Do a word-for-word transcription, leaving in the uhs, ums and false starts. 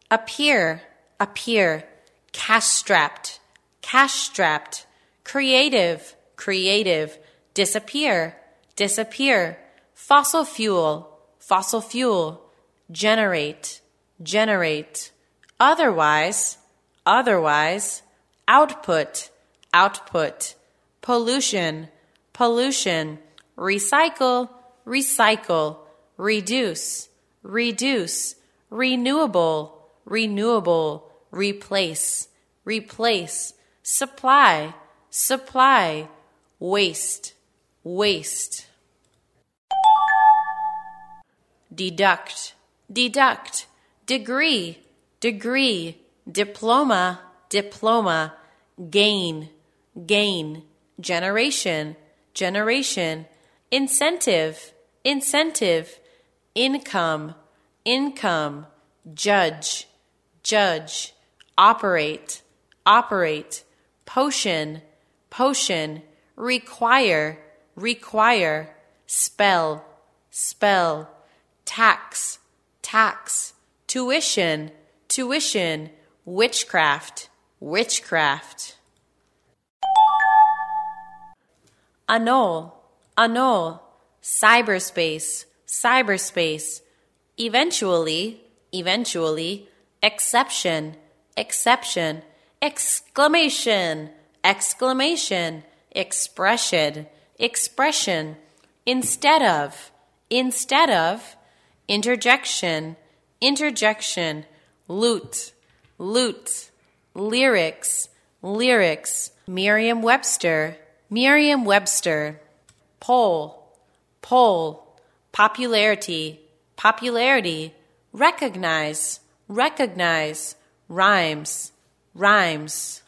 appear, appear, cash-strapped, cash-strapped, creative, creative, disappear, disappear, fossil fuel, fossil fuel, generate, generate, otherwise, otherwise, output, output, pollution, pollution, recycle, recycle, reduce, reduce, renewable, renewable, replace, replace, supply, supply, waste, waste. Deduct, deduct, degree, degree, diploma, diploma, gain, gain, generation, generation, incentive, incentive, income, income, judge, judge, operate, operate, potion, potion, require, require, spell, spell, tax, tax, tuition, tuition, witchcraft, witchcraft. Annul, annul, cyberspace, cyberspace, eventually, eventually, exception, exception, exclamation, exclamation, expression, expression, instead of, instead of, interjection, interjection, lute, lute, lyrics, lyrics, Merriam-Webster, Merriam-Webster, poll, poll, popularity, popularity, recognize, recognize, rhymes, rhymes.